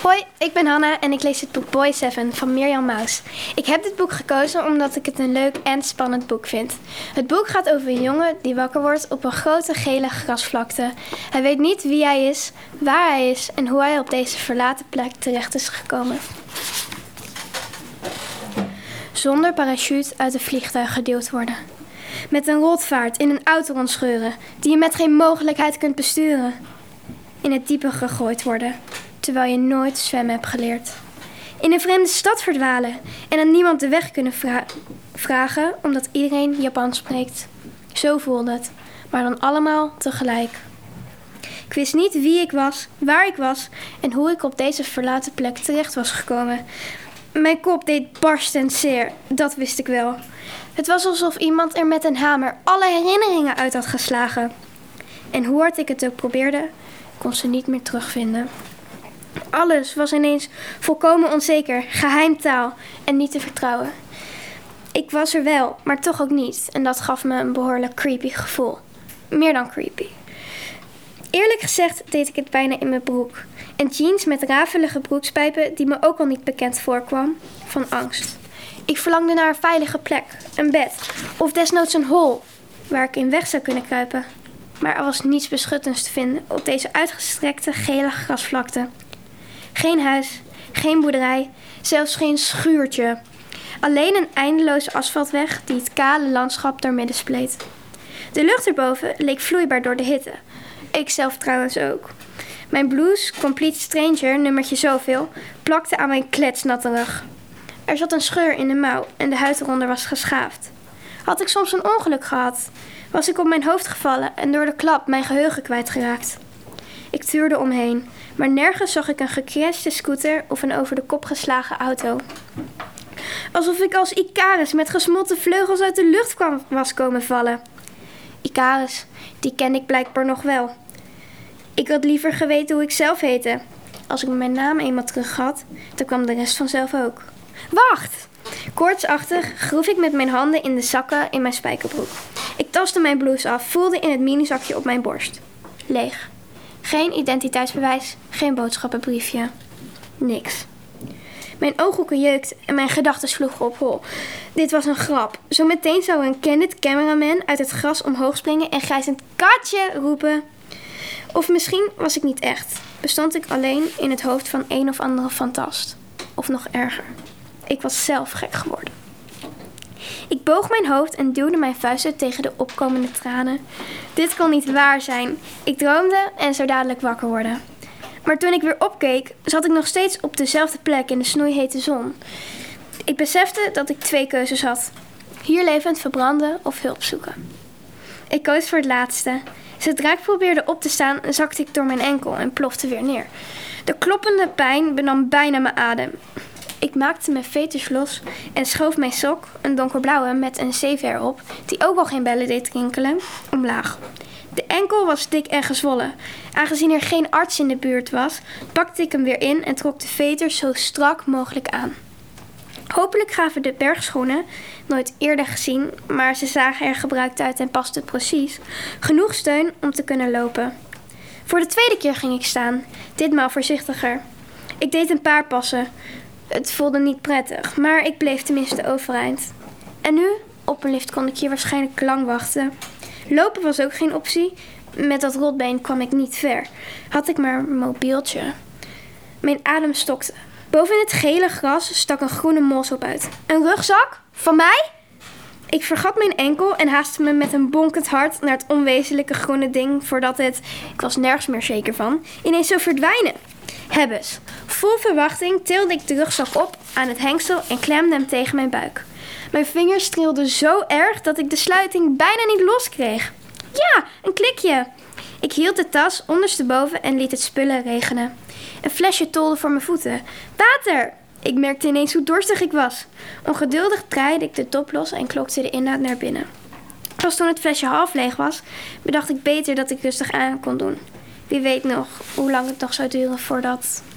Hoi, ik ben Hanna en ik lees het boek Boy 7 van Mirjam Maus. Ik heb dit boek gekozen omdat ik het een leuk en spannend boek vind. Het boek gaat over een jongen die wakker wordt op een grote gele grasvlakte. Hij weet niet wie hij is, waar hij is en hoe hij op deze verlaten plek terecht is gekomen. Zonder parachute uit een vliegtuig geduwd worden. Met een rotvaart in een auto rondscheuren die je met geen mogelijkheid kunt besturen. In het diepe gegooid worden, terwijl je nooit zwemmen hebt geleerd. In een vreemde stad verdwalen en aan niemand de weg kunnen vragen omdat iedereen Japans spreekt. Zo voelde het, maar dan allemaal tegelijk. Ik wist niet wie ik was, waar ik was en hoe ik op deze verlaten plek terecht was gekomen. Mijn kop deed barstend zeer, dat wist ik wel. Het was alsof iemand er met een hamer alle herinneringen uit had geslagen. En hoe hard ik het ook probeerde, kon ze niet meer terugvinden. Alles was ineens volkomen onzeker, geheimtaal en niet te vertrouwen. Ik was er wel, maar toch ook niet. En dat gaf me een behoorlijk creepy gevoel. Meer dan creepy. Eerlijk gezegd deed ik het bijna in mijn broek. En jeans met rafelige broekspijpen die me ook al niet bekend voorkwam, van angst. Ik verlangde naar een veilige plek, een bed of desnoods een hol waar ik in weg zou kunnen kruipen. Maar er was niets beschuttends te vinden op deze uitgestrekte gele grasvlakte. Geen huis, geen boerderij, zelfs geen schuurtje. Alleen een eindeloze asfaltweg die het kale landschap doormidden spleet. De lucht erboven leek vloeibaar door de hitte. Ik zelf trouwens ook. Mijn blouse, Complete Stranger, nummertje zoveel, plakte aan mijn kletsnatte rug. Er zat een scheur in de mouw en de huid eronder was geschaafd. Had ik soms een ongeluk gehad? Was ik op mijn hoofd gevallen en door de klap mijn geheugen kwijtgeraakt? Ik tuurde omheen, maar nergens zag ik een gecrashte scooter of een over de kop geslagen auto. Alsof ik als Icarus met gesmolten vleugels uit de lucht was komen vallen. Icarus, die ken ik blijkbaar nog wel. Ik had liever geweten hoe ik zelf heette. Als ik mijn naam eenmaal terug had, dan kwam de rest vanzelf ook. Wacht! Koortsachtig groef ik met mijn handen in de zakken in mijn spijkerbroek. Ik tastte mijn blouse af, voelde in het minizakje op mijn borst. Leeg. Geen identiteitsbewijs, geen boodschappenbriefje. Niks. Mijn ooghoeken jeukten en mijn gedachten sloegen op hol. Dit was een grap. Zometeen zou een candid cameraman uit het gras omhoog springen en grijzend katje roepen. Of misschien was ik niet echt. Bestond ik alleen in het hoofd van een of andere fantast. Of nog erger. Ik was zelf gek geworden. Ik boog mijn hoofd en duwde mijn vuisten tegen de opkomende tranen. Dit kon niet waar zijn. Ik droomde en zou dadelijk wakker worden. Maar toen ik weer opkeek, zat ik nog steeds op dezelfde plek in de snoeihete zon. Ik besefte dat ik 2 keuzes had. Hier levend verbranden of hulp zoeken. Ik koos voor het laatste. Zodra ik probeerde op te staan, zakte ik door mijn enkel en plofte weer neer. De kloppende pijn benam bijna mijn adem. Ik maakte mijn veters los en schoof mijn sok, een donkerblauwe met een zeef erop, die ook al geen bellen deed rinkelen, omlaag. De enkel was dik en gezwollen. Aangezien er geen arts in de buurt was, pakte ik hem weer in en trok de veters zo strak mogelijk aan. Hopelijk gaven de bergschoenen, nooit eerder gezien, maar ze zagen er gebruikt uit en pasten precies, genoeg steun om te kunnen lopen. Voor de tweede keer ging ik staan, ditmaal voorzichtiger. Ik deed een paar passen. Het voelde niet prettig, maar ik bleef tenminste overeind. En nu? Op een lift kon ik hier waarschijnlijk lang wachten. Lopen was ook geen optie. Met dat rotbeen kwam ik niet ver. Had ik maar een mobieltje. Mijn adem stokte. Boven het gele gras stak een groene mos op uit. Een rugzak? Van mij? Ik vergat mijn enkel en haastte me met een bonkend hart naar het onwezenlijke groene ding voordat het, ik was nergens meer zeker van, ineens zou verdwijnen. Hebbes. Vol verwachting tilde ik de rugzak op aan het hengsel en klemde hem tegen mijn buik. Mijn vingers trilden zo erg dat ik de sluiting bijna niet los kreeg. Ja, een klikje. Ik hield de tas ondersteboven en liet het spullen regenen. Een flesje tolde voor mijn voeten. Water! Ik merkte ineens hoe dorstig ik was. Ongeduldig draaide ik de dop los en klokte de inhoud naar binnen. Pas toen het flesje half leeg was, bedacht ik beter dat ik rustig aan kon doen. Wie weet nog hoe lang het nog zou duren voordat...